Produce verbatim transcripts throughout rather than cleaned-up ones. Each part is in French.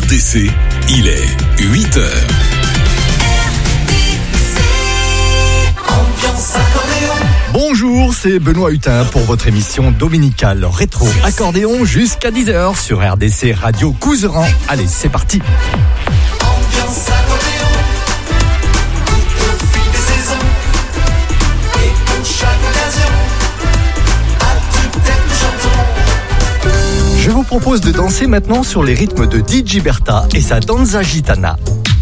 R D C, il est huit heures. Bonjour, c'est Benoît Hutin pour votre émission dominicale rétro accordéon jusqu'à dix heures sur R D C Radio Couseran. Allez, c'est parti. Ambiance accordéon, tout au fil des saisons, et pour chaque occasion, à tue-tête nous chantons. Je vous propose de danser maintenant sur les rythmes de Digi Berta et sa danza gitana.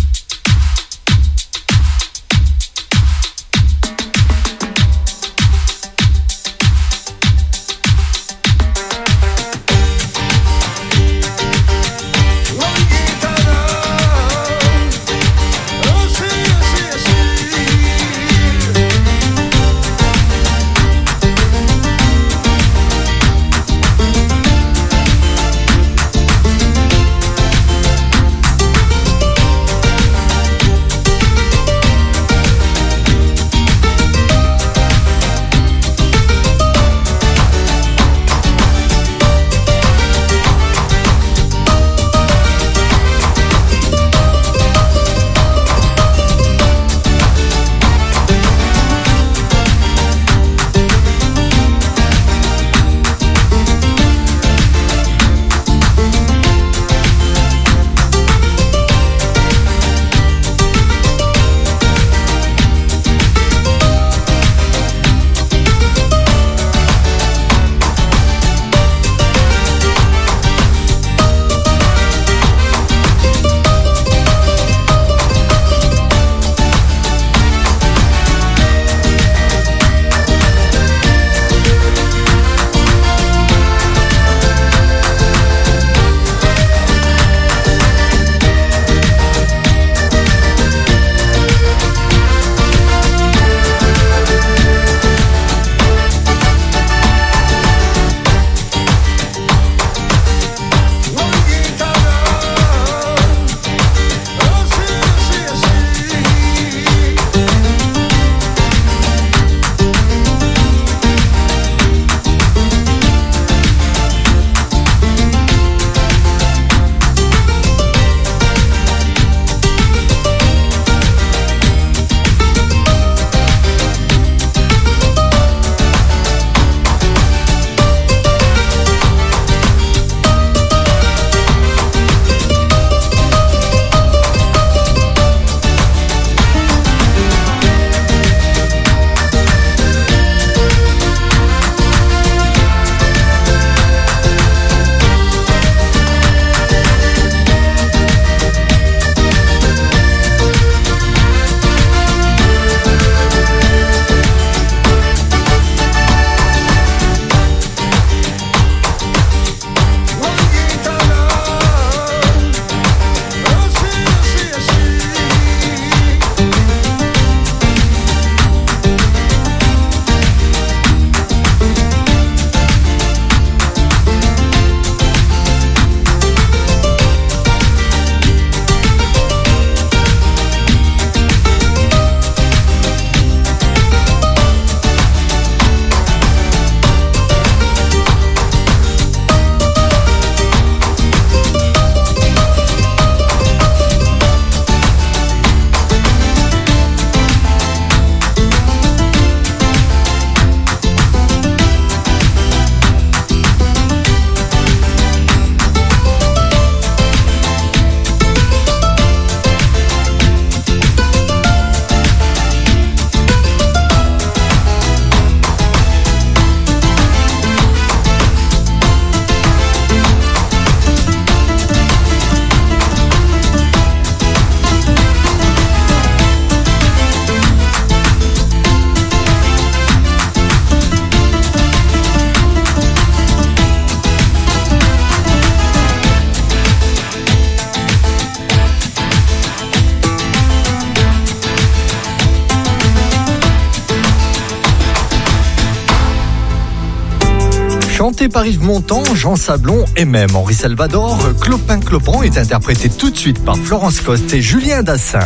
Chanté par Yves Montand, Jean Sablon et même Henri Salvador, Clopin Clopin est interprété tout de suite par Florence Coste et Julien Dassin.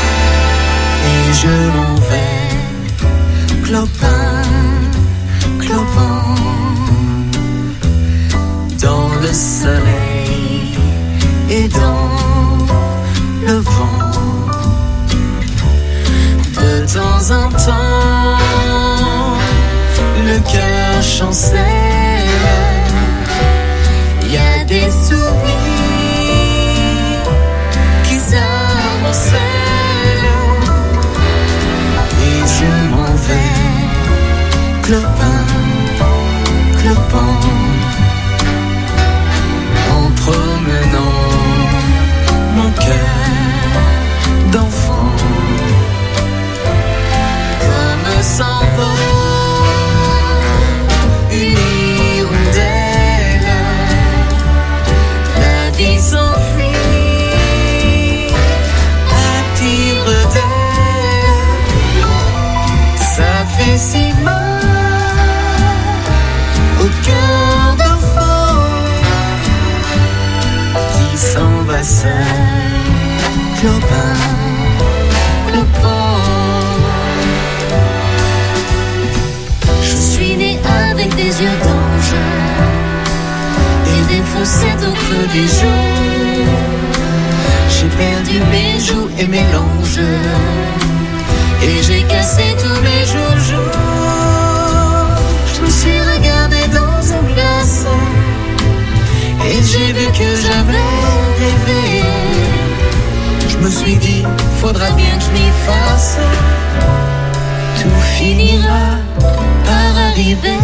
Et je m'en vais, Clopin, Clopin. clopin dans le soleil et dans le vent. De temps en temps, le cœur chancelle. Y a des souvenirs qui s'amoncellent. Et je m'en vais, clopin, clopin, en promenant mon cœur d'enfant. Comme s'envole une hirondelle, la vie s'enfuit à tire-d'aile. Ça fait si mal au cœur d'enfant qui s'en va seul, clopin, clopin. Je suis né avec des yeux d'ange et des fossettes au creux des joues. J'ai perdu mes joues et mes langes et j'ai cassé tous mes joujoux. Je me suis regardé dans un glace et j'ai vu que j'avais rêvé. Je me suis dit, faudra bien que je m'y fasse. Tout finira par arriver.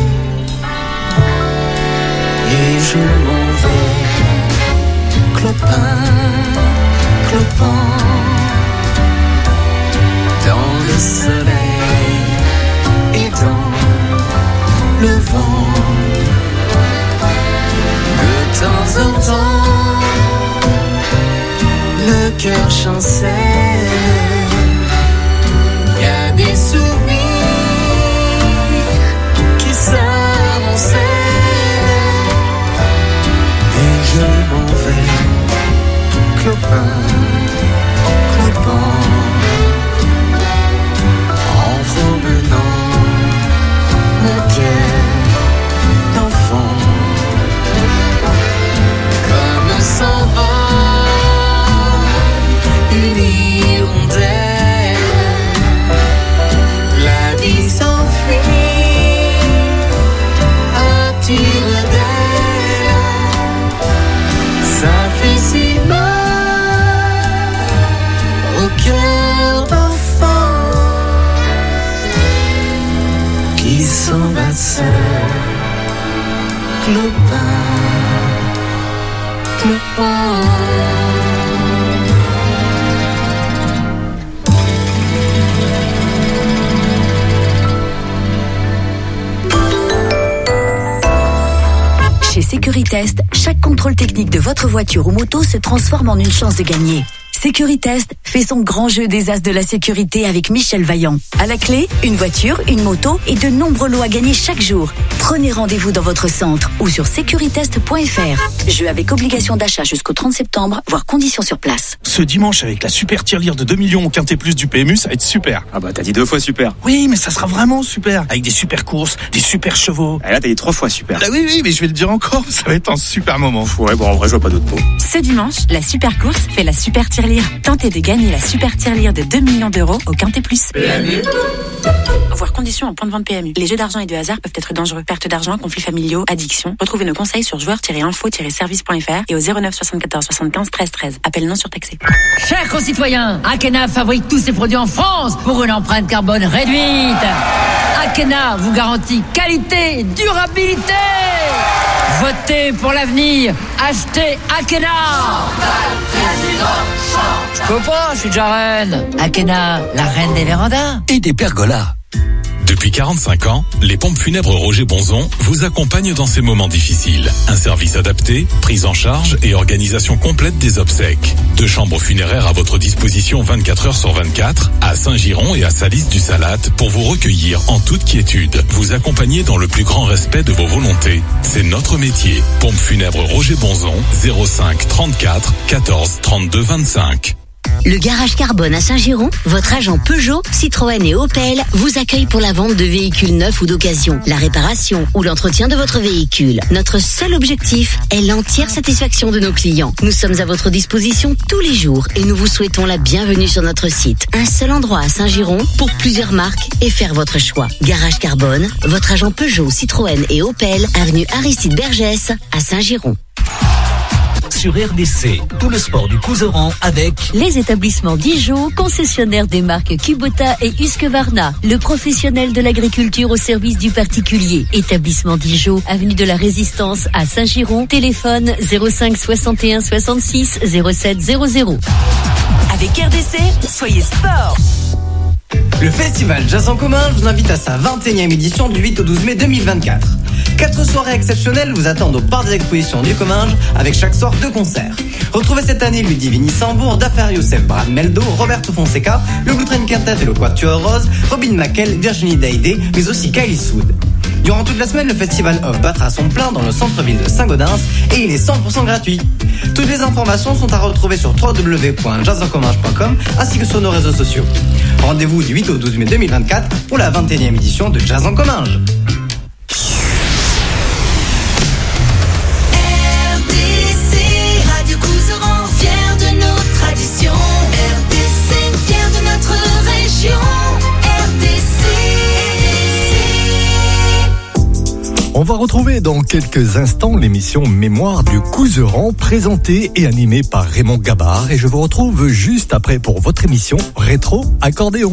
Et je m'en vais, clopin, clopin, dans le soleil et dans le vent. De temps en temps, le cœur chancelle. Y a des souvenirs qui s'amoncellent. Et je m'en vais, clopin, clopin, en promenant mon cœur d'enfant. Comme s'envole une hirondelle, la vie s'enfuit à tire-d'aile. Ça fait si mal au cœur d'enfant qui s'en va seul, clopin, clopin. Chez Sécuritest, chaque contrôle technique de votre voiture ou moto se transforme en une chance de gagner. Sécuritest fait son grand jeu des as de la sécurité avec Michel Vaillant. À la clé, une voiture, une moto et de nombreux lots à gagner chaque jour. Prenez rendez-vous dans votre centre ou sur sécuritest point f r. Jeu avec obligation d'achat jusqu'au trente septembre, voire conditions sur place. Ce dimanche, avec la super tirelire de deux millions au Quintet Plus du P M U, ça va être super. Ah bah t'as dit deux fois super. Oui, mais ça sera vraiment super. Avec des super courses, des super chevaux. Et là t'as dit trois fois super. Ah oui, oui, mais je vais le dire encore, ça va être un super moment. Ouais, bon en vrai je vois pas d'autres mots. Ce dimanche, la super course fait la super tirelire. Tentez de gagner la super tirelire de deux millions d'euros au Quintet Plus. P M U. Voir conditions en point de vente P M U. Les jeux d'argent et de hasard peuvent être dangereux. Perte d'argent, conflits familiaux, addiction. Retrouvez nos conseils sur joueurs tiret info tiret service point f r et au zéro neuf soixante-quatorze soixante-quinze treize treize. Appel non surtaxé. Chers concitoyens, Akena fabrique tous ses produits en France pour une empreinte carbone réduite. Akena vous garantit qualité et durabilité. Votez pour l'avenir. Achetez Akena. Je peux pas, je suis déjà reine. Akena, la reine des vérandas. Et des pergolas. Depuis quarante-cinq ans, les pompes funèbres Roger Bonzon vous accompagnent dans ces moments difficiles. Un service adapté, prise en charge et organisation complète des obsèques. Deux chambres funéraires à votre disposition vingt-quatre heures sur vingt-quatre, à Saint-Giron et à Salis-du-Salat, pour vous recueillir en toute quiétude. Vous accompagner dans le plus grand respect de vos volontés. C'est notre métier. Pompes funèbres Roger Bonzon, zéro cinq trente-quatre quatorze trente-deux vingt-cinq. Le garage Carbone à Saint-Giron, votre agent Peugeot, Citroën et Opel vous accueille pour la vente de véhicules neufs ou d'occasion, la réparation ou l'entretien de votre véhicule. Notre seul objectif est l'entière satisfaction de nos clients. Nous sommes à votre disposition tous les jours et nous vous souhaitons la bienvenue sur notre site. Un seul endroit à Saint-Giron pour plusieurs marques et faire votre choix. Garage Carbone, votre agent Peugeot, Citroën et Opel, avenue Aristide Bergès à Saint-Giron. Sur R D C, tout le sport du Couserans avec les établissements Dijon, concessionnaires des marques Kubota et Husqvarna, le professionnel de l'agriculture au service du particulier. Établissement Dijon, avenue de la Résistance à Saint-Giron, téléphone zéro cinq soixante et un soixante-six zéro sept zéro zéro. Avec R D C, soyez sport. Le festival Jazz en commun vous invite à sa vingt et unième édition du huit au douze mai deux mille vingt-quatre. Quatre soirées exceptionnelles vous attendent au parc des expositions du Comminges avec chaque soir deux concerts. Retrouvez cette année Ludivine Sambour, Dafer Youssef, Brad Meldo, Roberto Fonseca, le Blue Train Quintet et le Quatuor Rose, Robin McKell, Virginie Daidé, mais aussi Kylie Sood. Durant toute la semaine, le festival Off battra son plein dans le centre-ville de Saint-Gaudens et il est cent pour cent gratuit. Toutes les informations sont à retrouver sur w w w point jazz en comminges point com ainsi que sur nos réseaux sociaux. Rendez-vous du huit au douze mai deux mille vingt-quatre pour la vingt et unième édition de Jazz en Comminges. On va retrouver dans quelques instants l'émission Mémoire du Couserans, présentée et animée par Raymond Gabard. Et je vous retrouve juste après pour votre émission Rétro Accordéon.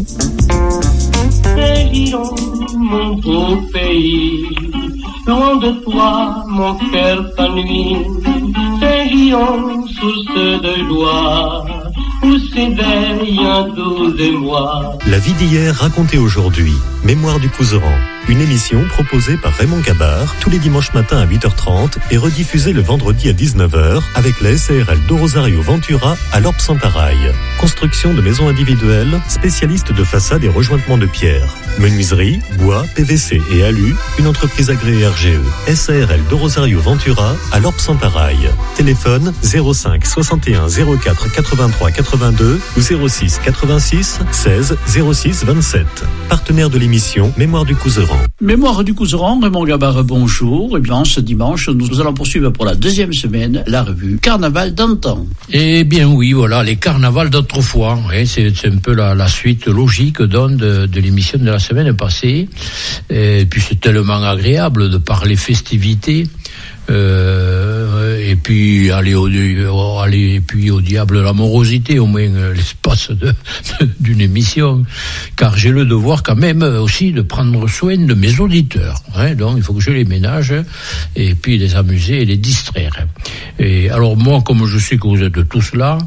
Saint-Giron, mon beau pays, loin de toi, mon cœur s'ennuie. Saint-Giron, source de joie, où s'éveille un doux émoi. La vie d'hier racontée aujourd'hui. Mémoire du Couserans. Une émission proposée par Raymond Gabard tous les dimanches matins à huit heures trente et rediffusée le vendredi à dix-neuf heures avec la S A R L de Rosario Ventura à l'Orbe Santarail. Construction de maisons individuelles, spécialiste de façades et rejointements de pierre. Menuiserie, bois, P V C et alu, une entreprise agréée R G E. S A R L de Rosario Ventura à l'Orbe Santarail. Téléphone zéro cinq soixante et un zéro quatre quatre-vingt-trois quatre-vingt-deux ou zéro six quatre-vingt-six seize zéro six vingt-sept. Partenaire de l'émission Mémoire du Couserans. Mémoire du Couserans, Raymond Gabard, bonjour. Et bien, ce dimanche, nous allons poursuivre pour la deuxième semaine la revue Carnaval d'antan. Eh bien oui, voilà, les carnavals d'autrefois. Hein, c'est, c'est un peu la, la suite logique donc, de, de l'émission de la semaine passée. Et puis c'est tellement agréable de parler festivités. Euh, et puis aller au, aller et puis au diable la morosité au moins l'espace de, de, d'une émission, car j'ai le devoir quand même aussi de prendre soin de mes auditeurs, hein, donc il faut que je les ménage et puis les amuser et les distraire. Et alors moi, comme je sais que vous êtes tous là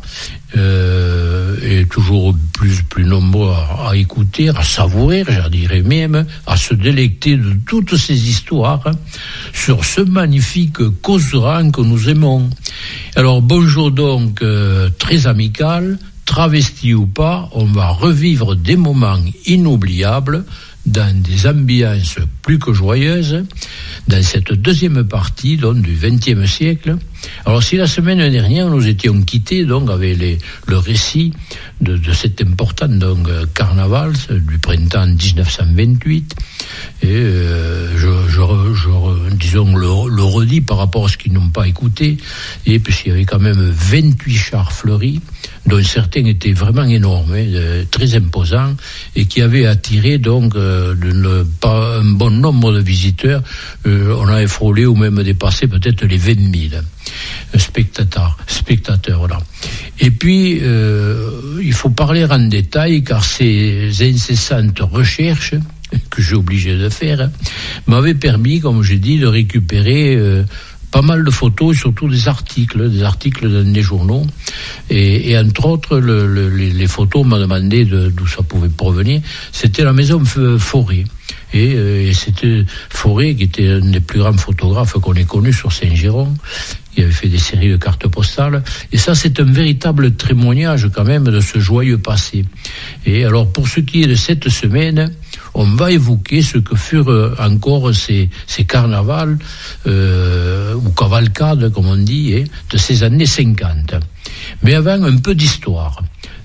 euh, et toujours plus plus nombreux à, à écouter, à savourer, je dirais même, à se délecter de toutes ces histoires hein, sur ce magnifique Couserans que nous aimons. Alors bonjour donc, euh, très amical, travesti ou pas, on va revivre des moments inoubliables dans des ambiances plus que joyeuses dans cette deuxième partie donc, du vingtième siècle. Alors si la semaine dernière nous étions quittés donc avec les, le récit de, de cet important donc, carnaval du printemps dix-neuf cent vingt-huit, et euh, je, je, je disons le, le redis par rapport à ce qu'ils n'ont pas écouté, et puisqu'il y avait quand même vingt-huit chars fleuris, dont certains étaient vraiment énormes, hein, très imposants, et qui avaient attiré donc euh, de, pas un bon nombre de visiteurs. Euh, on avait frôlé ou même dépassé peut-être les vingt mille spectateurs, spectateurs voilà. Et puis euh, il faut parler en détail, car ces incessantes recherches que j'ai obligé de faire hein, m'avaient permis, comme j'ai dit, de récupérer euh, pas mal de photos et surtout des articles, des articles dans des journaux. Et, et entre autres, le, le, les, les photos m'ont demandé de, d'où ça pouvait provenir. C'était la maison Forêt. Et, euh, et c'était Forêt qui était un des plus grands photographes qu'on ait connu sur Saint-Giron, qui avait fait des séries de cartes postales. Et ça, c'est un véritable témoignage quand même de ce joyeux passé. Et alors, pour ce qui est de cette semaine, on va évoquer ce que furent encore ces, ces carnavals, euh, ou cavalcades, comme on dit, hein, de ces années cinquante. Mais avant, un peu d'histoire.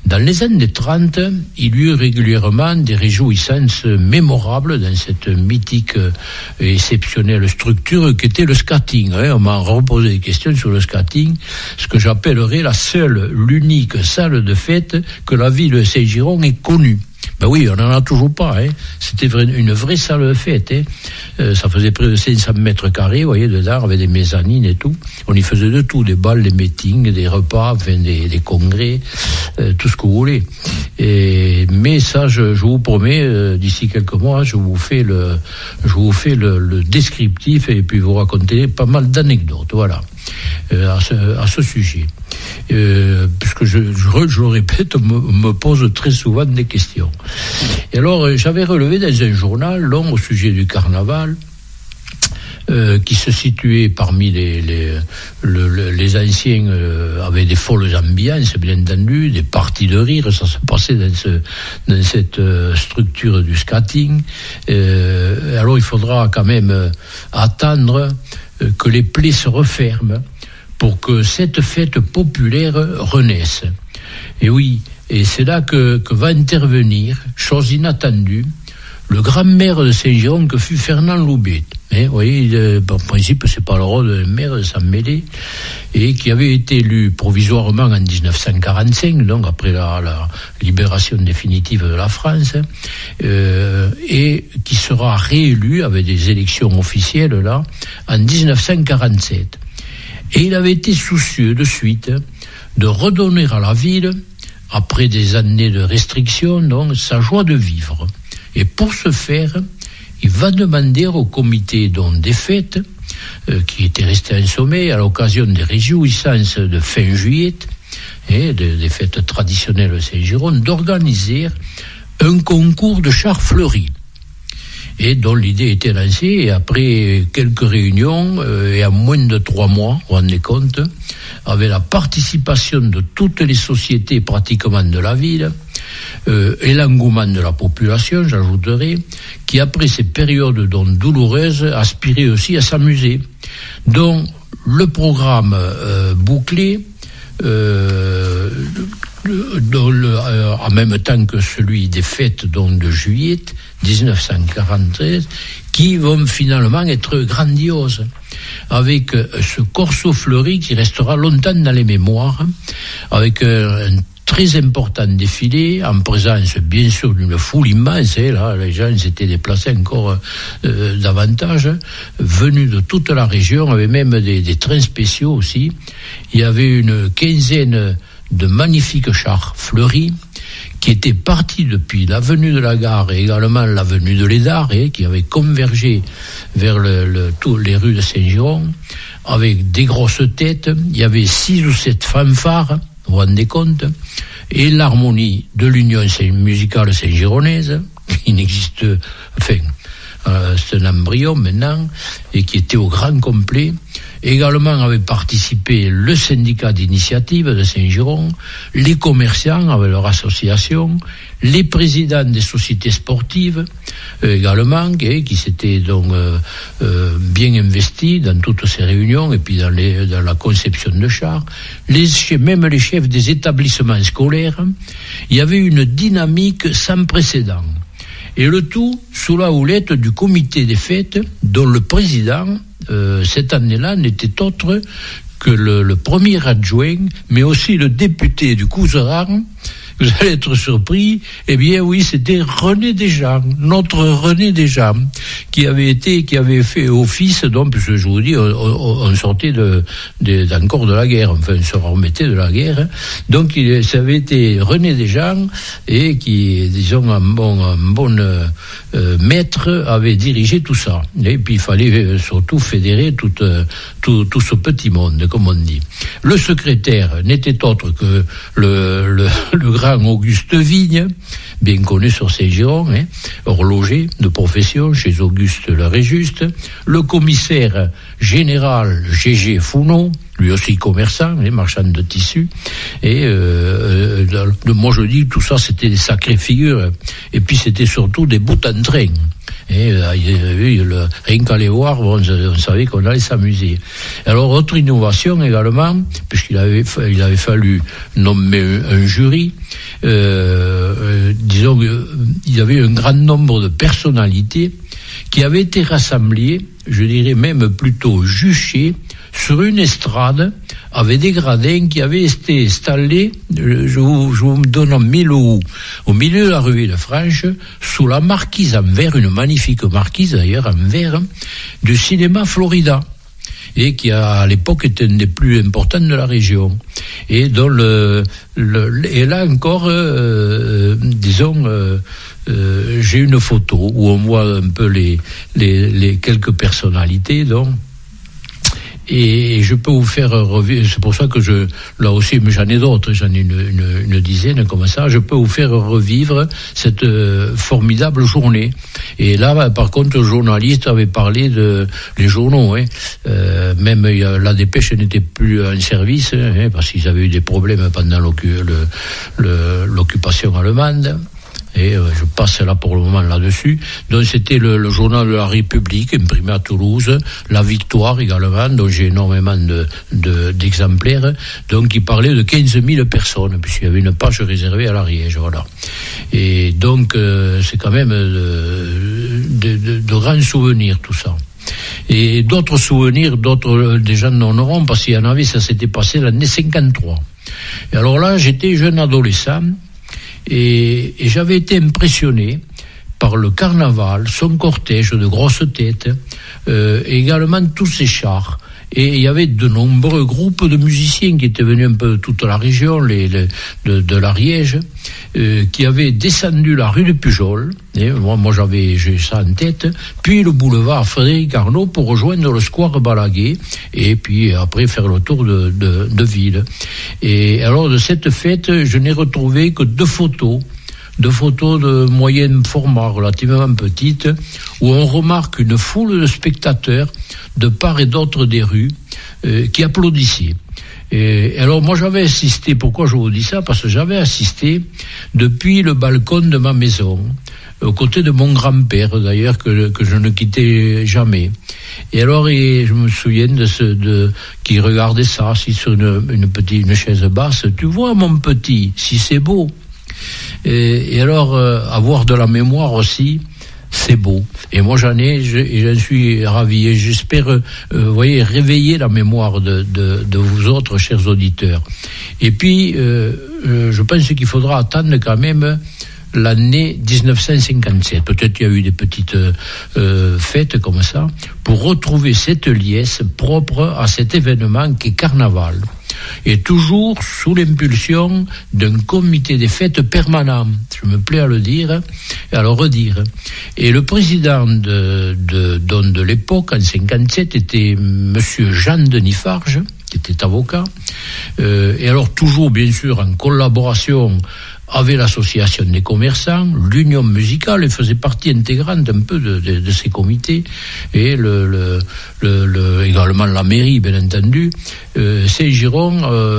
Dans les années trente, il y eut régulièrement des réjouissances mémorables dans cette mythique et exceptionnelle structure qu'était le skating. On m'a reposé des questions sur le skating, ce que j'appellerais la seule, l'unique salle de fête que la ville de Saint-Giron ait connue. Ben oui, on n'en a toujours pas. Hein. C'était une vraie salle de fête. Hein. Euh, ça faisait près de cinq cents mètres carrés, vous voyez, dedans, avec des mezzanines et tout. On y faisait de tout, des balles, des meetings, des repas, enfin, des, des congrès, euh, tout ce que vous voulez. Et, mais ça, je, je vous promets, euh, d'ici quelques mois, je vous fais le, je vous fais le, le descriptif et puis vous raconter pas mal d'anecdotes, voilà, euh, à, ce, à ce sujet. Euh, puisque je, je, je le répète, on me, me pose très souvent des questions. Et alors, euh, j'avais relevé dans un journal long au sujet du carnaval, euh, qui se situait parmi les, les, le, le, les anciens, euh, avec des folles ambiances, bien entendu, des parties de rire, ça se passait dans, ce, dans cette euh, structure du skating. Euh, alors, il faudra quand même euh, attendre euh, que les plaies se referment pour que cette fête populaire renaisse. Et oui, et c'est là que, que va intervenir, chose inattendue, le grand-maire de Saint-Giron que fut Fernand Loubet. Hein, vous voyez, euh, en principe, c'est pas le rôle d'un maire de s'en mêler, et qui avait été élu provisoirement en dix-neuf cent quarante-cinq, donc après la, la libération définitive de la France, euh, et qui sera réélu avec des élections officielles là en dix-neuf cent quarante-sept. Et il avait été soucieux de suite de redonner à la ville, après des années de restrictions, donc, sa joie de vivre. Et pour ce faire, il va demander au comité donc, des fêtes, euh, qui était resté en sommeil à l'occasion des réjouissances de fin juillet, et de, des fêtes traditionnelles de Saint-Giron, d'organiser un concours de chars fleuris. Et dont l'idée était lancée, et après quelques réunions, euh, et en moins de trois mois, vous vous rendez compte, avec la participation de toutes les sociétés pratiquement de la ville, euh, et l'engouement de la population, j'ajouterai, qui après ces périodes donc douloureuses, aspirait aussi à s'amuser. Donc, le programme euh, bouclé, euh, dans le, euh, en même temps que celui des fêtes donc, de juillet dix-neuf cent quarante-treize, qui vont finalement être grandioses, avec euh, ce corso fleuri qui restera longtemps dans les mémoires, avec euh, un très important défilé, en présence bien sûr d'une foule immense, et là les gens s'étaient déplacés encore euh, davantage, venus de toute la région, avec même des, des trains spéciaux aussi. Il y avait une quinzaine de magnifiques chars fleuris qui étaient partis depuis l'avenue de la Gare et également l'avenue de l'Édard, et qui avaient convergé vers le, le, tous les rues de Saint-Giron avec des grosses têtes. Il y avait six ou sept fanfares, vous vous rendez compte, et l'harmonie de l'Union musicale saint-gironnaise, qui n'existe, enfin, euh, c'est un embryon maintenant, et qui était au grand complet. Également avait participé le syndicat d'initiative de Saint-Giron, les commerçants avec leur association, les présidents des sociétés sportives euh, également, et, qui s'étaient donc euh, euh, bien investis dans toutes ces réunions et puis dans, les, dans la conception de chars, les, même les chefs des établissements scolaires. Il y avait une dynamique sans précédent. Et le tout sous la houlette du comité des fêtes, dont le président, euh, cette année-là, n'était autre que le, le premier adjoint, mais aussi le député du Couserans. Vous allez être surpris, eh bien oui, c'était René Desjans, notre René Desjans, qui avait été, qui avait fait office, donc, puisque je vous dis, on, on, on sortait de, de, d'encore de la guerre, enfin, on se remettait de la guerre, donc il, ça avait été René Desjans, et qui, disons, un bon, un bon euh, maître, avait dirigé tout ça. Et puis il fallait surtout fédérer tout, tout, tout ce petit monde, comme on dit. Le secrétaire n'était autre que le, le, le grand Auguste Vigne, bien connu sur Saint-Giron, hein, horloger de profession chez Auguste le Réjuste, le commissaire général Gégé Founot, lui aussi commerçant, hein, marchand de tissus, et euh, euh, moi je dis tout ça c'était des sacrées figures, et puis c'était surtout des bouts en train. Et euh, le, rien qu'à les voir, bon, on, on savait qu'on allait s'amuser. Alors, autre innovation également, puisqu'il avait, il avait fallu nommer un, un jury, euh, euh, disons qu'il y avait un grand nombre de personnalités qui avaient été rassemblées, je dirais même plutôt juchées, sur une estrade avec des gradins qui avaient été installés, je vous, je vous donne en mille où, au milieu de la rue Villefranche, sous la marquise en verre, une magnifique marquise d'ailleurs en verre, du cinéma Florida, et qui a, à l'époque était un des plus importants de la région. Et dont le, le et là encore, euh, disons, euh, euh, j'ai une photo où on voit un peu les, les, les quelques personnalités, donc. Et je peux vous faire revivre, c'est pour ça que je, là aussi, mais j'en ai d'autres, j'en ai une, une, une dizaine comme ça, je peux vous faire revivre cette euh, formidable journée. Et là, par contre, le journaliste avait parlé de, les journaux, hein, euh, même la dépêche n'était plus en service, hein, parce qu'ils avaient eu des problèmes pendant l'occu- le, le, l'occupation allemande. Et euh, je passe là pour le moment là-dessus. Donc c'était le, le journal de la République, imprimé à Toulouse, La Victoire également, dont j'ai énormément de, de, d'exemplaires. Donc il parlait de quinze mille personnes, puisqu'il y avait une page réservée à l'Ariège, voilà. Et donc euh, c'est quand même de, de, de, de grands souvenirs tout ça. Et d'autres souvenirs, d'autres des gens n'en auront, parce qu'il y en avait, ça s'était passé l'année cinquante-trois. Et alors là, j'étais jeune adolescent. Et, et j'avais été impressionné par le carnaval, son cortège de grosses têtes, euh, et également tous ces chars. Et il y avait de nombreux groupes de musiciens qui étaient venus un peu de toute la région, les, les, de, de l'Ariège, euh, qui avaient descendu la rue de Pujol, et moi, moi j'avais j'ai ça en tête, puis le boulevard Frédéric Arnault pour rejoindre le square Balaguer, et puis après faire le tour de, de, de ville. Et alors de cette fête, je n'ai retrouvé que deux photos, deux photos de moyen format, relativement petites, où on remarque une foule de spectateurs de part et d'autre des rues euh, qui applaudissaient. Et alors moi j'avais assisté, pourquoi je vous dis ça? Parce que j'avais assisté depuis le balcon de ma maison, aux côtés de mon grand-père d'ailleurs, que, que je ne quittais jamais. Et alors et je me souviens de ce de qui regardait ça assis sur une, une petite une chaise basse. Tu vois mon petit, si c'est beau. Et, et alors euh, avoir de la mémoire aussi, c'est beau. Et moi j'en ai, je, et j'en suis ravi. Et j'espère, euh, vous voyez, réveiller la mémoire de, de, de vous autres, chers auditeurs. Et puis, euh, euh, je pense qu'il faudra attendre quand même l'année dix-neuf cent cinquante-sept. Peut-être qu'il y a eu des petites euh, fêtes comme ça, pour retrouver cette liesse propre à cet événement qui est Carnaval. Et toujours sous l'impulsion d'un comité des fêtes permanent, je me plais à le dire et à le redire. Et le président de, de, de, de l'époque, en cinquante-sept, était monsieur Jean-Denis Farge, qui était avocat, euh, et alors toujours bien sûr en collaboration avec l'association des commerçants, l'union musicale, et faisait partie intégrante un peu de, de, de ces comités, et le, le, le, le, également la mairie, bien entendu. Euh, Saint-Giron,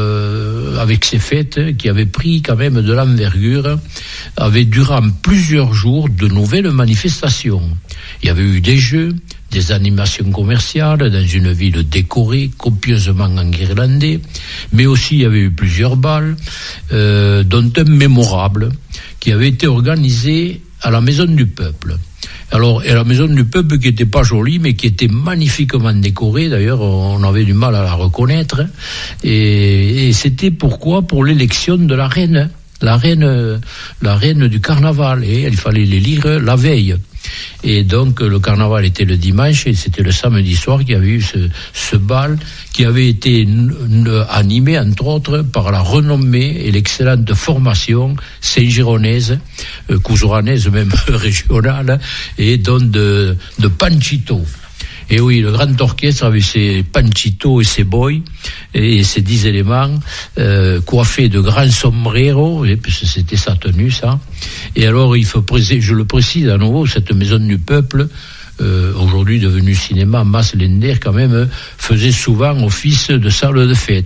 euh, avec ses fêtes, qui avaient pris quand même de l'envergure, avait durant plusieurs jours de nouvelles manifestations. Il y avait eu des jeux, des animations commerciales dans une ville décorée, copieusement enguirlandée, mais aussi il y avait eu plusieurs bals, euh, dont un mémorable qui avait été organisé à la Maison du Peuple. Alors, et la Maison du Peuple qui n'était pas jolie, mais qui était magnifiquement décorée, d'ailleurs on avait du mal à la reconnaître, et, et c'était pourquoi pour l'élection de la reine, la reine, la reine du carnaval, et il fallait l'élire la veille. Et donc le carnaval était le dimanche et c'était le samedi soir qu'il y avait eu ce, ce bal qui avait été n- n- animé entre autres par la renommée et l'excellente formation saint-gironnaise, euh, couseranaise même régionale, et donc de, de Panchito. Et oui, le grand orchestre avec ses Panchito et ses boys et ses dix éléments, euh, coiffés de grands sombreros, et puis c'était sa tenue, ça. Et alors, il faut préciser, je le précise à nouveau, cette Maison du Peuple, euh, aujourd'hui devenue cinéma, Mas Lender quand même, faisait souvent office de salle de fête.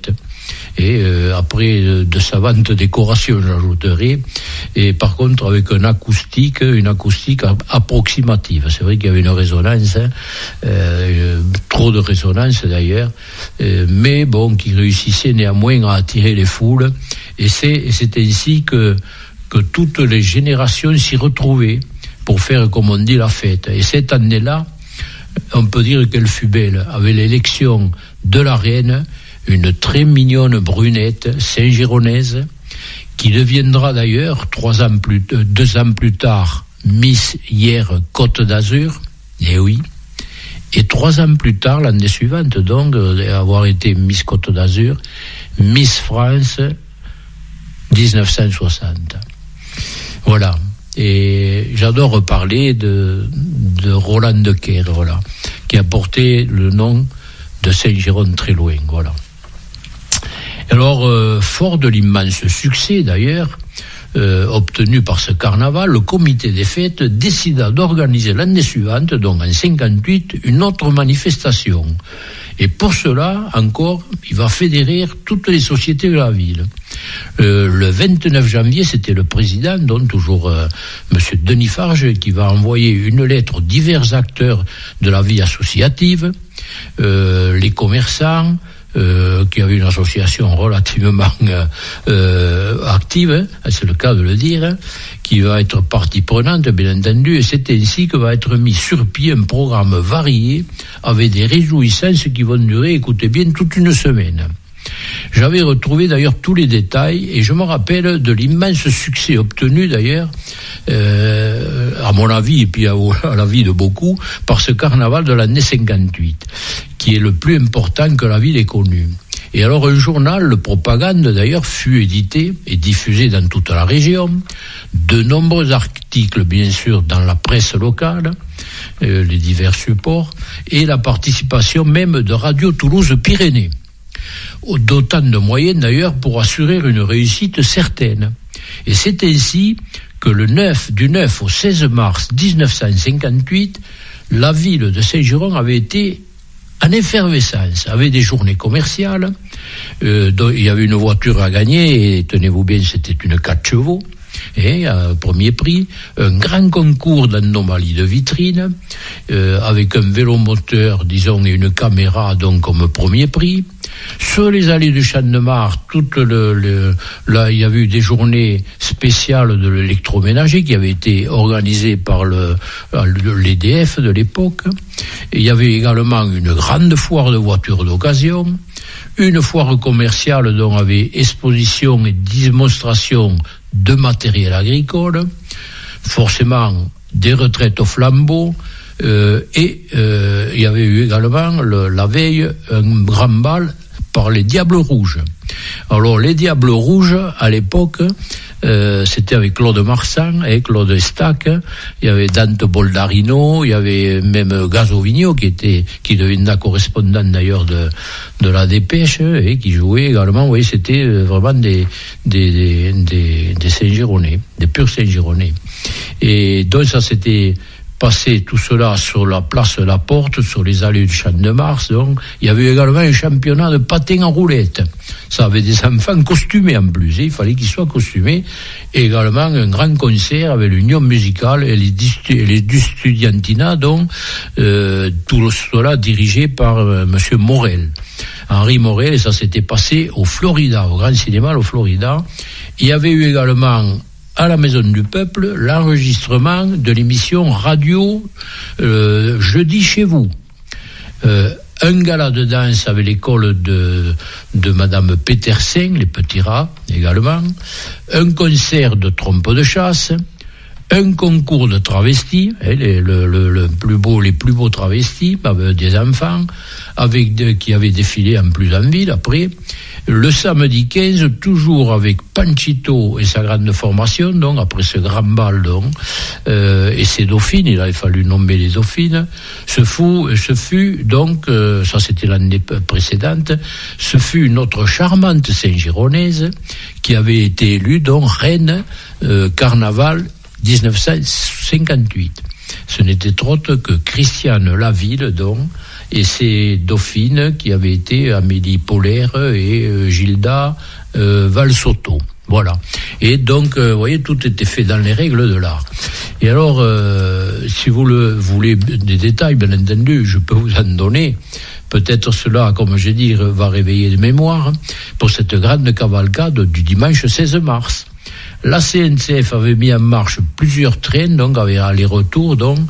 Et euh, après de, de savantes décorations, j'ajouterai. Et par contre, avec un acoustique, une acoustique approximative. C'est vrai qu'il y avait une résonance, hein, euh, trop de résonance d'ailleurs, euh, mais bon, qui réussissait néanmoins à attirer les foules. Et c'est, et c'est ainsi que que toutes les générations s'y retrouvaient pour faire, comme on dit, la fête. Et cette année-là, on peut dire qu'elle fut belle, avec l'élection de la reine, une très mignonne brunette saint-gironnaise, qui deviendra d'ailleurs, trois ans plus, euh, deux ans plus tard, Miss hier Côte d'Azur, et oui, et trois ans plus tard, l'année suivante, donc, avoir été Miss Côte d'Azur, Miss France, dix-neuf cent soixante. Voilà. Et j'adore parler de, de Roland de Kerr, voilà, qui a porté le nom de Saint-Girons très loin, voilà. Alors, euh, fort de l'immense succès d'ailleurs, euh, obtenu par ce carnaval, le comité des fêtes décida d'organiser l'année suivante, donc en cinquante-huit, une autre manifestation. Et pour cela, encore, il va fédérer toutes les sociétés de la ville. Euh, le vingt-neuf janvier, c'était le président, donc toujours euh, Monsieur Denis Farge, qui va envoyer une lettre aux divers acteurs de la vie associative, euh, les commerçants, Euh, qui avait une association relativement euh, active, hein, c'est le cas de le dire, hein, qui va être partie prenante, bien entendu, et c'est ainsi que va être mis sur pied un programme varié avec des réjouissances qui vont durer, écoutez bien, toute une semaine. J'avais retrouvé d'ailleurs tous les détails et je me rappelle de l'immense succès obtenu d'ailleurs, euh, à mon avis et puis à, à l'avis de beaucoup, par ce carnaval de l'année cinquante-huit, qui est le plus important que la ville ait connu. Et alors un journal, le Propagande d'ailleurs, fut édité et diffusé dans toute la région, de nombreux articles bien sûr dans la presse locale, euh, les divers supports, et la participation même de Radio Toulouse-Pyrénées. D'autant de moyens d'ailleurs pour assurer une réussite certaine. Et c'est ainsi que le neuf, du neuf au seize mars dix-neuf cent cinquante-huit, la ville de Saint-Girons avait été en effervescence, avait des journées commerciales, euh, dont il y avait une voiture à gagner, et tenez-vous bien, c'était une quatre chevaux, et à premier prix, un grand concours d'anomalie de vitrine, euh, avec un vélomoteur, disons, et une caméra, donc, comme premier prix. Sur les allées du Champ-de-Mars, toute le, le, là, il y avait eu des journées spéciales de l'électroménager qui avaient été organisées par le, l'E D F de l'époque. Et il y avait également une grande foire de voitures d'occasion, une foire commerciale dont avait exposition et démonstration de matériel agricole, forcément des retraites au flambeau, euh, et euh, il y avait eu également le, la veille un grand bal par les Diables Rouges. Alors les Diables Rouges à l'époque, euh, c'était avec Claude Marsan et Claude Estac, il y avait Dante Boldarino, il y avait même Gazovigno qui était qui devenait correspondant d'ailleurs de de la Dépêche et qui jouait également. Oui, c'était vraiment des des des des, des Saint-Gironnais, des purs Saint-Gironnais. Et donc ça c'était passer tout cela sur la place La Porte, sur les allées du Champ-de-Mars. Donc, il y avait également un championnat de patin en roulette. Ça avait des enfants costumés en plus. Et il fallait qu'ils soient costumés. Et également un grand concert avec l'Union musicale et les, et les du Studiantina, donc euh, tout cela dirigé par euh, Monsieur Morel. Henri Morel, et ça s'était passé au Florida, au Grand Cinéma, au Florida. Il y avait eu également à la Maison du Peuple, l'enregistrement de l'émission radio euh, Jeudi chez vous. Euh, un gala de danse avec l'école de, de Madame Petersen, les petits rats également, un concert de trompe de chasse, un concours de travestis, hein, les, le, le, le plus beau, les plus beaux travestis, avec des enfants, avec de, qui avaient défilé en plus en ville après. Le samedi quinze, toujours avec Panchito et sa grande formation, donc après ce grand bal, donc, euh, et ses dauphines, il avait fallu nommer les dauphines. Ce fut, ce fut donc, euh, ça c'était l'année précédente, ce fut une autre charmante Saint-Gironnaise qui avait été élue donc reine euh, carnaval dix-neuf cent cinquante-huit. Ce n'était autre que Christiane Laville, donc, et ces dauphines qui avaient été Amélie Polaire et euh, Gilda euh, Valsotto. Voilà. Et donc, euh, vous voyez, tout était fait dans les règles de l'art. Et alors, euh, si vous le voulez des détails, bien entendu, je peux vous en donner. Peut-être cela, comme je dis, va réveiller des mémoires pour cette grande cavalcade du dimanche seize mars. La C N C F avait mis en marche plusieurs trains, donc avec aller-retour. Donc,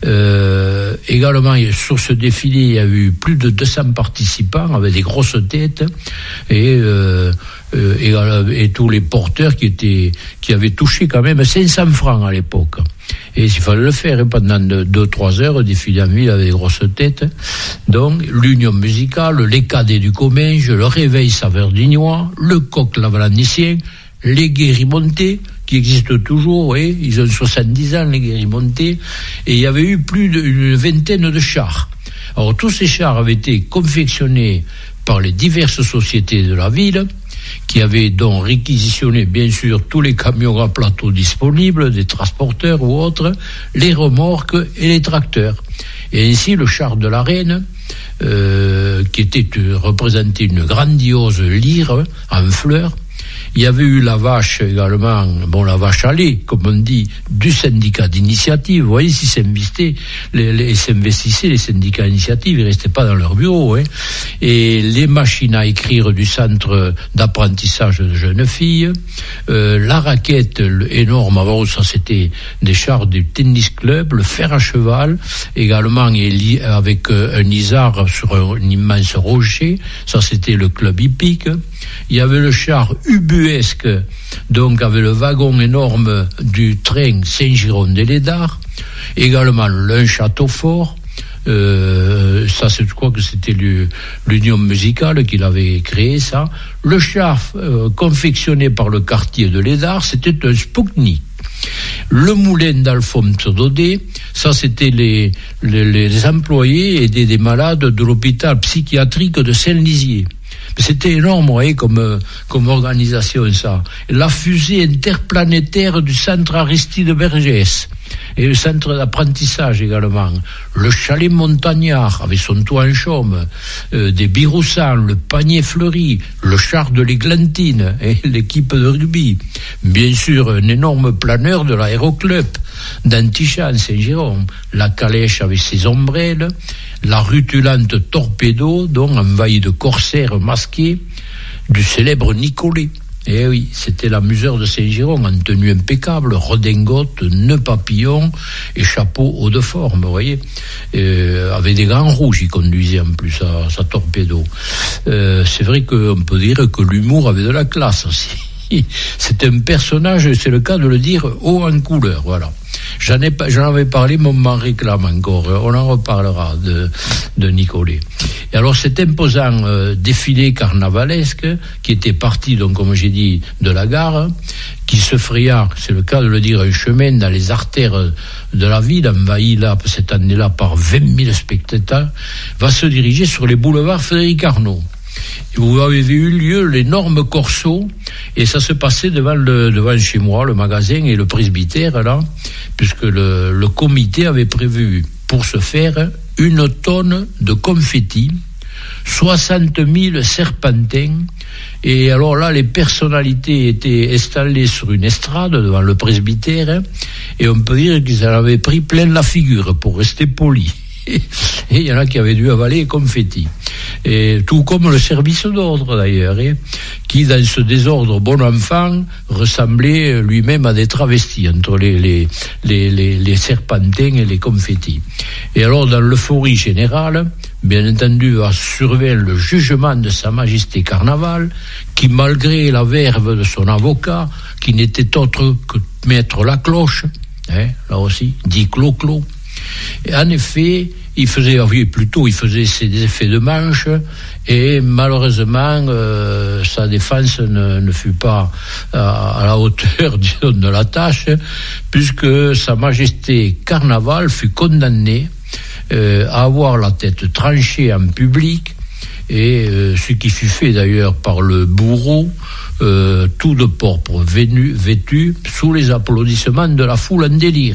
euh, également sur ce défilé, il y a eu plus de deux cents participants avec des grosses têtes et, euh, euh, et, et tous les porteurs qui étaient, qui avaient touché quand même cinq cents francs à l'époque. Et il fallait le faire pendant deux trois heures, défiler en ville avec des grosses têtes. Donc, l'Union musicale, les cadets du Comminges, le Réveil Saverdinois, le Coq Lavalanicien, les Guérimontais, qui existent toujours, oui, ils ont soixante-dix ans, les Guérimontais, et il y avait eu plus d'une vingtaine de chars. Alors, tous ces chars avaient été confectionnés par les diverses sociétés de la ville, qui avaient donc réquisitionné, bien sûr, tous les camions à plateau disponibles, des transporteurs ou autres, les remorques et les tracteurs. Et ainsi, le char de la Reine, euh, qui était euh, représentait une grandiose lyre en fleurs. Il y avait eu la vache également, bon, la vache à lait, comme on dit, du syndicat d'initiative. Vous voyez, s'ils s'investissaient, les, les, s'investissaient, les syndicats d'initiative, ils restaient pas dans leur bureau, hein. Et les machines à écrire du centre d'apprentissage de jeunes filles, euh, la raquette énorme, avant ça c'était des chars du tennis club, le fer à cheval, également avec un isard sur un, un immense rocher, ça c'était le club hippique. Il y avait le char ubuesque, donc avec le wagon énorme du train Saint-Giron-des-Lédards, également le château fort. Euh, ça, c'est, je crois que c'était l'Union musicale qui l'avait créé, ça. Le char euh, confectionné par le quartier de Lédard, c'était un Spoutnik. Le moulin d'Alphonse Daudet, ça c'était les, les, les employés et des, des malades de l'hôpital psychiatrique de Saint-Lizier. C'était énorme, vous voyez, comme, comme organisation, ça. La fusée interplanétaire du centre Aristide Bergès. Et le centre d'apprentissage également. Le chalet montagnard, avec son toit en chaume. Euh, des Biroussans, le panier fleuri, le char de l'Églantine, et l'équipe de rugby. Bien sûr, un énorme planeur de l'aéroclub d'Antichamps, Saint-Jérôme. La calèche avec ses ombrelles. La rutulante Torpedo, donc envahie de corsaires masqués, du célèbre Nicolet. Eh oui, c'était l'amuseur de Saint-Jérôme, en tenue impeccable, redingote, nœud papillon et chapeau haut de forme, vous voyez. Euh, avec des gants rouges, il conduisait en plus sa, sa Torpedo. Euh, c'est vrai qu'on peut dire que l'humour avait de la classe aussi. C'est un personnage, c'est le cas de le dire, haut en couleur, voilà. J'en ai pas, j'en avais parlé, mais on m'en réclame encore. On en reparlera de, de Nicolet. Et alors, cet imposant euh, défilé carnavalesque, qui était parti, donc, comme j'ai dit, de la gare, qui se fraya, c'est le cas de le dire, un chemin dans les artères de la ville, envahi là, cette année-là, par vingt mille spectateurs, va se diriger sur les boulevards Frédéric Arnault. Vous avez eu lieu l'énorme corso, et ça se passait devant le, devant chez moi, le magasin et le presbytère, là, puisque le, le comité avait prévu, pour ce faire, une tonne de confettis, soixante mille serpentins, et alors là, les personnalités étaient installées sur une estrade devant le presbytère, et on peut dire qu'ils en avaient pris plein la figure, pour rester polis. Et il y en a qui avaient dû avaler les confettis. Et tout comme le service d'ordre d'ailleurs, hein, qui dans ce désordre bon enfant ressemblait lui-même à des travestis entre les, les, les, les, les serpentins et les confettis. Et alors dans l'euphorie générale, bien entendu va survenir le jugement de Sa Majesté Carnaval, qui malgré la verve de son avocat, qui n'était autre que Maître Lacloche, hein, là aussi, dit Clo-Clo. Et en effet, il faisait, plutôt, il faisait ses effets de manche, et malheureusement, euh, sa défense ne, ne fut pas à, à la hauteur, disons, de la tâche, puisque Sa Majesté Carnaval fut condamné euh, à avoir la tête tranchée en public, et euh, ce qui fut fait d'ailleurs par le bourreau, euh, tout de pourpre vêtu, vêtu sous les applaudissements de la foule en délire.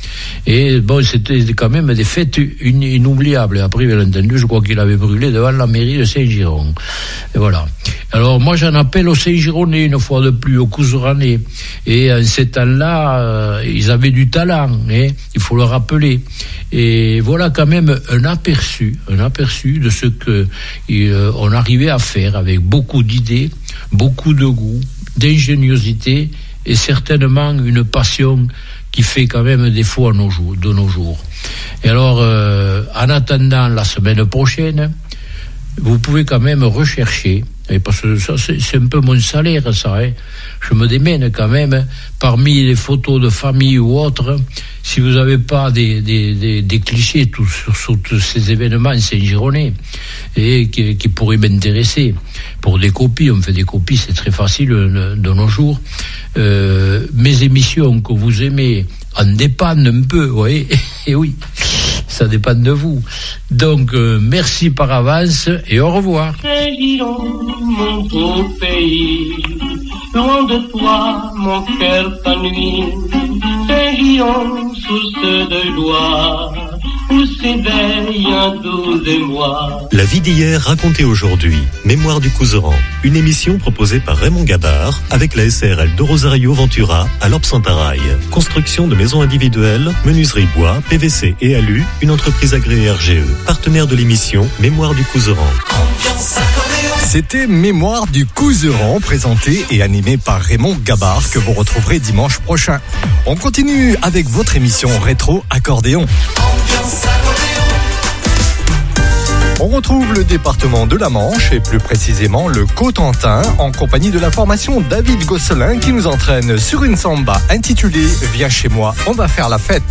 Et bon, c'était quand même des fêtes inoubliables. Et après, bien entendu, je crois qu'il avait brûlé devant la mairie de Saint-Giron. Et voilà. Alors, moi, j'en appelle aux Saint-Gironnais, une fois de plus, aux Couserannais. Et en ces temps-là, euh, ils avaient du talent, hein, il faut le rappeler. Et voilà quand même un aperçu, un aperçu de ce que euh, on arrivait à faire avec beaucoup d'idées, beaucoup de goût, d'ingéniosité et certainement une passion qui fait quand même défaut à nos jours, de nos jours. Et alors, euh, en attendant la semaine prochaine, vous pouvez quand même rechercher, et parce que ça c'est, c'est un peu mon salaire, ça, hein. Je me démène quand même, parmi les photos de famille ou autres, si vous n'avez pas des, des, des, des clichés tout, sur, sur tous ces événements Saint-Gironnais, et qui, qui pourraient m'intéresser, pour des copies, on fait des copies, c'est très facile de, de nos jours, euh, mes émissions que vous aimez en dépendent un peu, vous voyez, et oui, ça dépend de vous. Donc, euh, merci par avance et au revoir. Saint-Giron, mon beau pays, loin de toi, mon cœur s'ennuie. Saint-Giron, source de joie, où s'éveille un doux émoi. La vie d'hier racontée aujourd'hui. Mémoire du Couserans. Une émission proposée par Raymond Gabard avec la S A R L de Rosario Ventura à Lorp-Santarail. Construction de maisons individuelles, menuiserie bois, P V C et alu, une entreprise agréée R G E. Partenaire de l'émission Mémoire du Couserans. C'était Mémoire du Couserans, présenté et animé par Raymond Gabard, que vous retrouverez dimanche prochain. On continue avec votre émission Rétro Accordéon. On retrouve le département de la Manche et plus précisément le Cotentin en compagnie de la formation David Gosselin qui nous entraîne sur une samba intitulée « Viens chez moi, on va faire la fête ».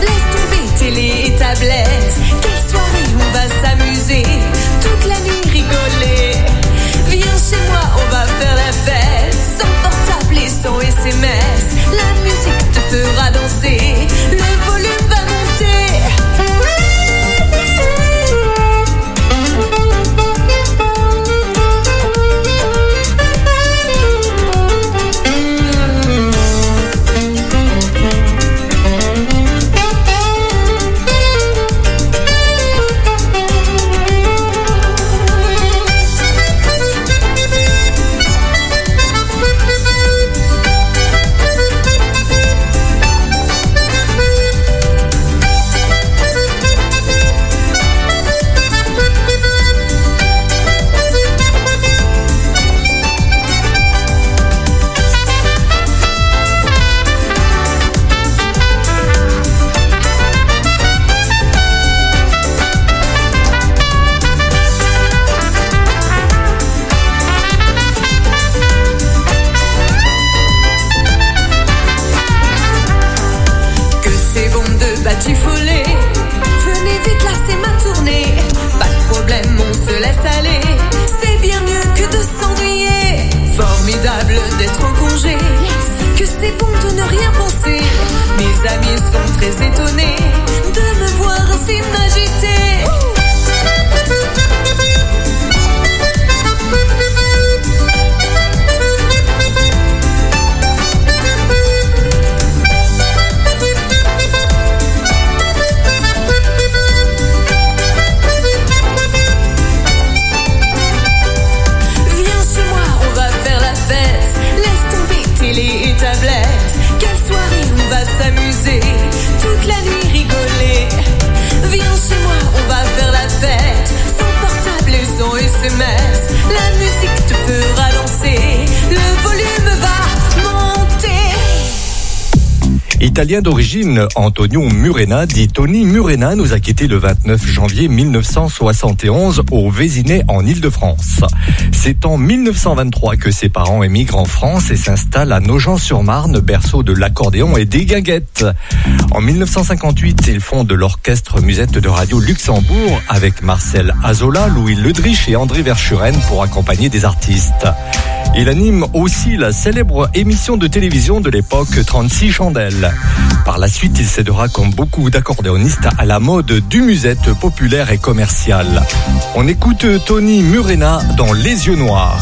Quelle soirée, on va s'amuser toute la nuit, rigoler. très étonné de me voir ainsi m'agiter. S'amuser, toute la nuit rigoler. Viens chez moi, on va faire la fête. Sans portable et sans S M S. La musique te fera danser. Le volume va monter. Italien d'origine, Antonio Murena, dit Tony Murena, nous a quittés le vingt-neuf janvier mille neuf cent soixante et onze au Vésinet en Île-de-France. C'est en mille neuf cent vingt-trois que ses parents émigrent en France et s'installent à Nogent-sur-Marne, berceau de l'accordéon et des guinguettes. En mille neuf cent cinquante-huit, ils fondent l'orchestre musette de Radio Luxembourg avec Marcel Azola, Louis Ledrich et André Verschuren pour accompagner des artistes. Il anime aussi la célèbre émission de télévision de l'époque trente-six chandelles. Par la suite, il cédera comme beaucoup d'accordéonistes à la mode du musette populaire et commercial. On écoute Tony Murena dans Les Yeux Noirs.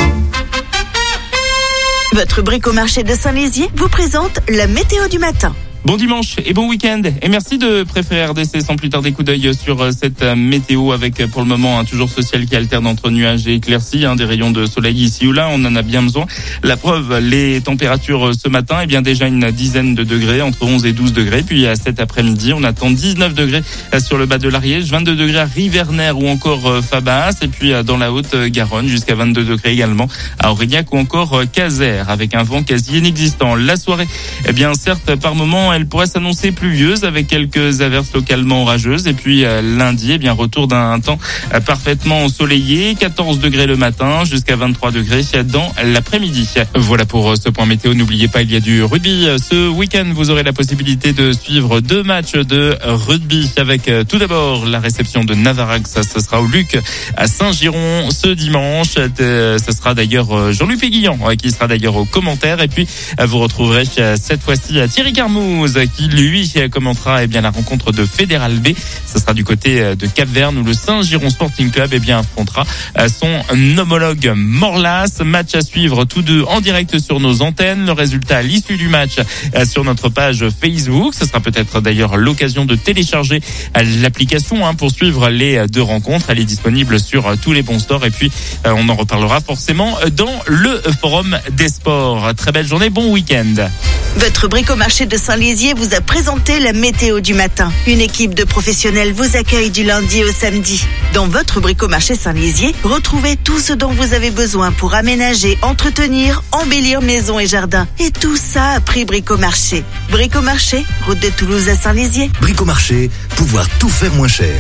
Votre bricomarché de Saint-Lézier vous présente la météo du matin. Bon dimanche et bon week-end. Et merci de préférer R D C. Sans plus tarder, coup d'œil sur cette météo avec pour le moment un toujours ce ciel qui alterne entre nuages et éclaircies, hein, des rayons de soleil ici ou là. On en a bien besoin. La preuve, les températures ce matin, eh bien déjà une dizaine de degrés, entre onze et douze degrés. Puis à cet après-midi, on attend dix-neuf degrés sur le bas de l'Ariège, vingt-deux degrés à Riverner ou encore Fabas. Et puis dans la Haute-Garonne, jusqu'à vingt-deux degrés également à Aurignac ou encore Caser, avec un vent quasi inexistant. La soirée, eh bien certes, par moments, elle pourrait s'annoncer pluvieuse avec quelques averses localement orageuses. Et puis euh, lundi, eh bien retour d'un temps euh, parfaitement ensoleillé, quatorze degrés le matin jusqu'à vingt-trois degrés dans l'après-midi. Voilà pour euh, ce point météo. N'oubliez pas, il y a du rugby ce week-end. Vous aurez la possibilité de suivre deux matchs de rugby avec euh, tout d'abord la réception de Navarrax. Ça, ce sera au Luc à Saint-Giron ce dimanche. Euh, ce sera d'ailleurs euh, Jean-Luc Péguillan euh, qui sera d'ailleurs aux commentaires. Et puis euh, vous retrouverez euh, cette fois-ci à Thierry Carmouze qui lui commentera eh bien la rencontre de Fédéral B. Ce sera du côté de Cap-Verne où le Saint-Giron Sporting Club eh bien affrontera son homologue Morlas. Match à suivre tous deux en direct sur nos antennes. Le résultat à l'issue du match sur notre page Facebook. Ce sera peut-être d'ailleurs l'occasion de télécharger l'application hein, pour suivre les deux rencontres. Elle est disponible sur tous les bons stores et puis on en reparlera forcément dans le Forum des Sports. Très belle journée, bon week-end. Votre bricomarché de Saint-Lizier vous a présenté la météo du matin. Une équipe de professionnels vous accueille du lundi au samedi. Dans votre bricomarché Saint-Lizier, retrouvez tout ce dont vous avez besoin pour aménager, entretenir, embellir maison et jardin. Et tout ça à prix bricomarché. Bricomarché, route de Toulouse à Saint-Lizier. Bricomarché, pouvoir tout faire moins cher.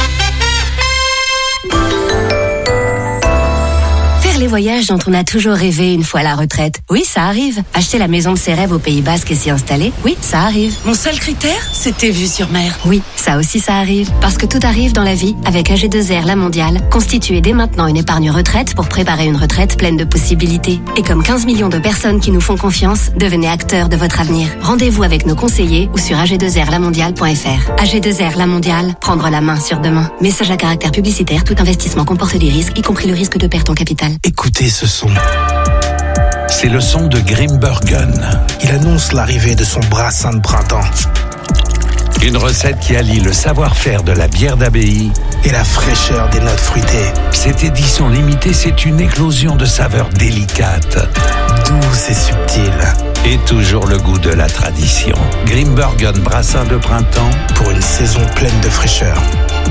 Les voyages dont on a toujours rêvé une fois à la retraite. Oui, ça arrive. Acheter la maison de ses rêves au Pays Basque et s'y installer. Oui, ça arrive. Mon seul critère, c'était vue sur mer. Oui, ça aussi ça arrive. Parce que tout arrive dans la vie avec A G deux R La Mondiale. Constituez dès maintenant une épargne retraite pour préparer une retraite pleine de possibilités. Et comme quinze millions de personnes qui nous font confiance, devenez acteurs de votre avenir. Rendez-vous avec nos conseillers ou sur a g deux r la mondiale point f r. A G deux R La Mondiale, prendre la main sur demain. Message à caractère publicitaire, tout investissement comporte des risques, y compris le risque de perte en capital. Écoutez ce son. C'est le son de Grimbergen. Il annonce l'arrivée de son brassin de printemps. Une recette qui allie le savoir-faire de la bière d'abbaye et la fraîcheur des notes fruitées. Cette édition limitée, c'est une éclosion de saveurs délicates, douces et subtiles. Et toujours le goût de la tradition. Grimbergen brassin de printemps pour une saison pleine de fraîcheur.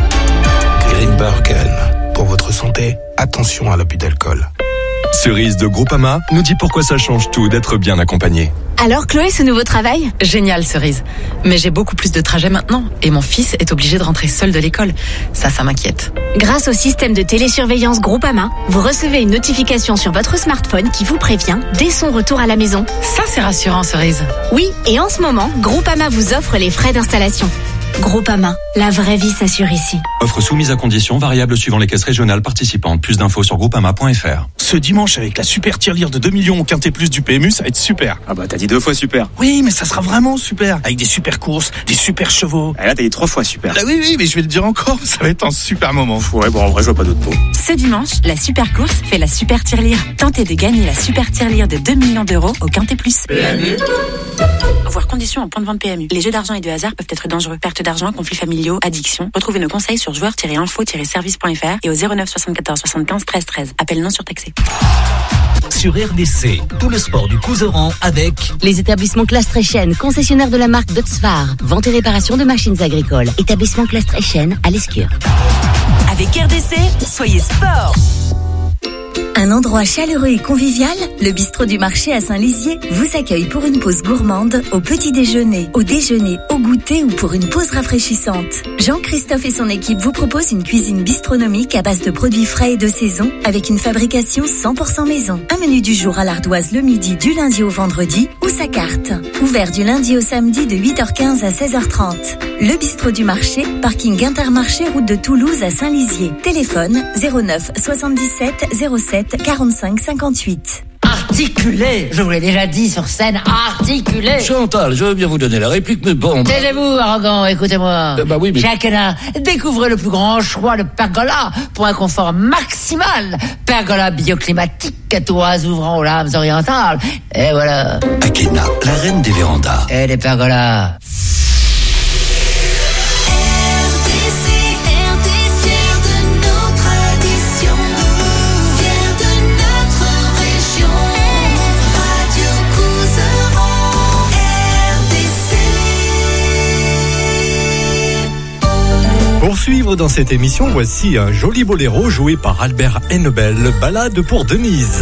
Grimbergen. Pour votre santé, attention à l'abus d'alcool. Cerise de Groupama nous dit pourquoi ça change tout d'être bien accompagné. Alors Chloé, ce nouveau travail ? Génial Cerise. Mais j'ai beaucoup plus de trajets maintenant et mon fils est obligé de rentrer seul de l'école. Ça, ça m'inquiète. Grâce au système de télésurveillance Groupama, vous recevez une notification sur votre smartphone qui vous prévient dès son retour à la maison. Ça, c'est rassurant Cerise. Oui, et en ce moment, Groupama vous offre les frais d'installation. Groupama, la vraie vie s'assure ici. Offre soumise à conditions, variable suivant les caisses régionales participantes. Plus d'infos sur groupama point f r. Ce dimanche, avec la super tirelire de deux millions au Quintet Plus du P M U, ça va être super. Ah bah t'as dit deux fois super. Oui, mais ça sera vraiment super. Avec des super courses, des super chevaux. Ah là t'as dit trois fois super. Ah oui, oui, mais je vais le dire encore, ça va être un super moment. Ouais, bon en vrai je vois pas d'autres mots. Ce dimanche, la super course fait la super tirelire. Tentez de gagner la super tirelire de deux millions d'euros au Quintet Plus. P M U. Voir conditions en point de vente P M U. Les jeux d'argent et de hasard peuvent être dangereux. Perte d'argent, conflits familiaux, addiction. Retrouvez nos conseils sur joueurs tiret info tiret service point f r et au zéro neuf soixante-quatorze soixante-quinze treize treize. Appel non surtaxé. Sur R D C, tout le sport du Couserans avec les établissements Clastrechen, concessionnaires de la marque Dutzvar, vente et réparation de machines agricoles. Établissement Clastrechen à l'Escure. Avec R D C, soyez sport. Un endroit chaleureux et convivial, le bistrot du marché à Saint-Lizier vous accueille pour une pause gourmande, au petit déjeuner, au déjeuner, au goûter ou pour une pause rafraîchissante. Jean-Christophe et son équipe vous proposent une cuisine bistronomique à base de produits frais et de saison avec une fabrication cent pour cent maison. Un menu du jour à l'ardoise le midi du lundi au vendredi ou sa carte. Ouvert du lundi au samedi de huit heures quinze à seize heures trente. Le bistrot du marché, parking Intermarché, route de Toulouse à Saint-Lizier. Téléphone zéro neuf soixante-dix-sept zéro sept quarante-cinq cinquante-huit. articulé. Je vous l'ai déjà dit sur scène, articulé. Chantal, je veux bien vous donner la réplique, mais bon... Taisez-vous, arrogant, écoutez-moi. Euh, bah oui, mais... Jacques Hénin, découvrez le plus grand choix de pergola pour un confort maximal. Pergola bioclimatique, toits ouvrant aux lames orientales. Et voilà. Akena, la reine des vérandas. Et des pergolas. Pour suivre dans cette émission, voici un joli boléro joué par Albert Hennebel, balade pour Denise.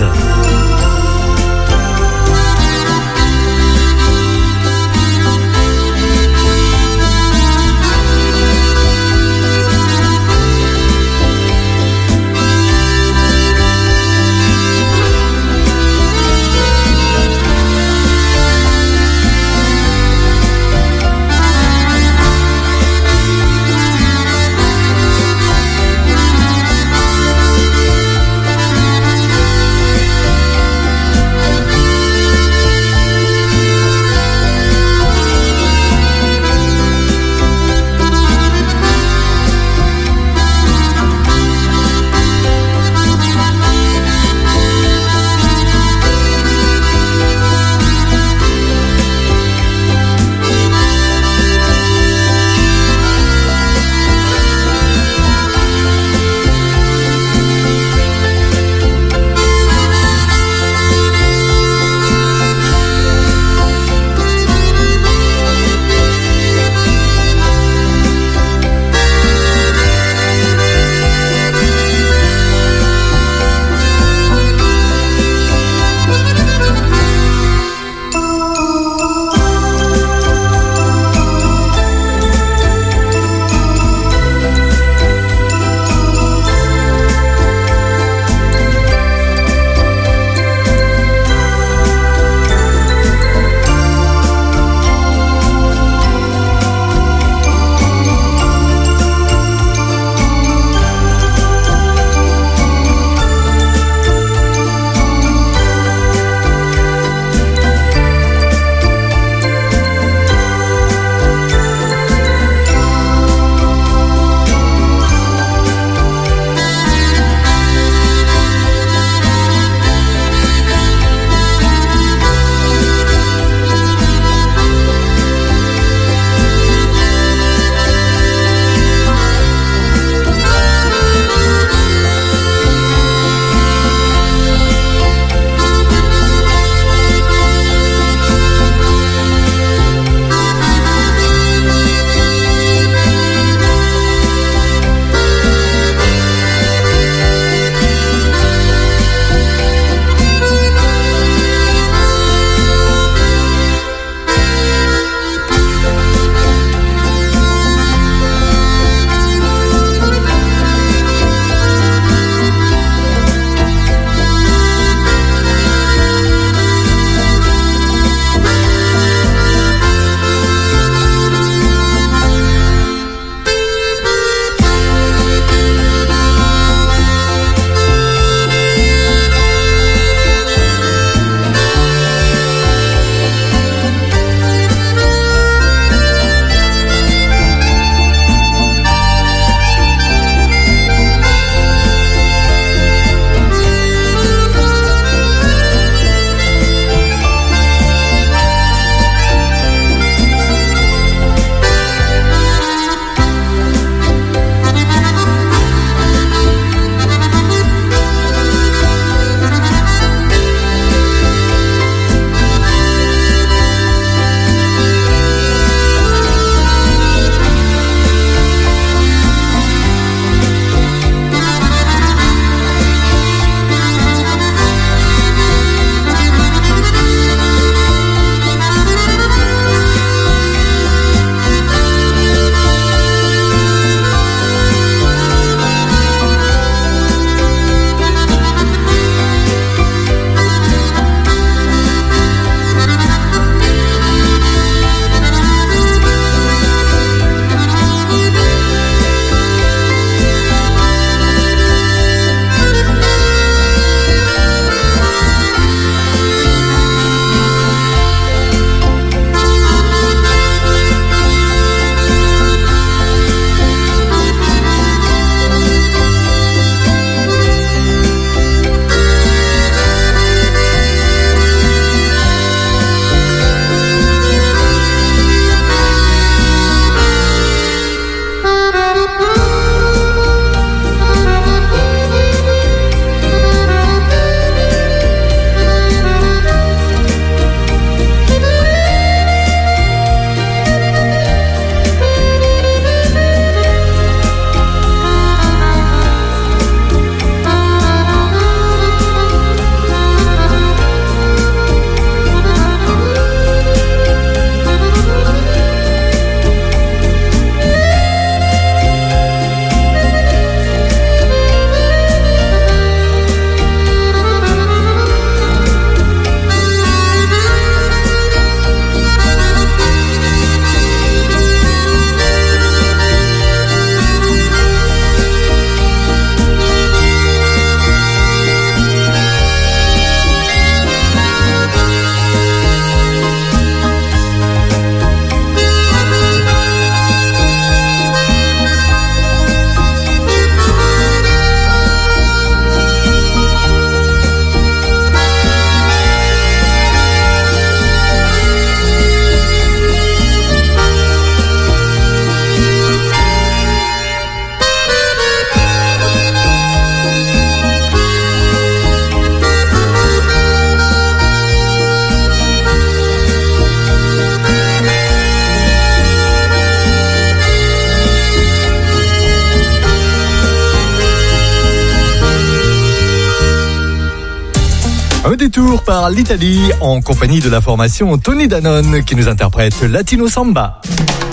Un détour par l'Italie en compagnie de la formation Tony Danone qui nous interprète Latino Samba.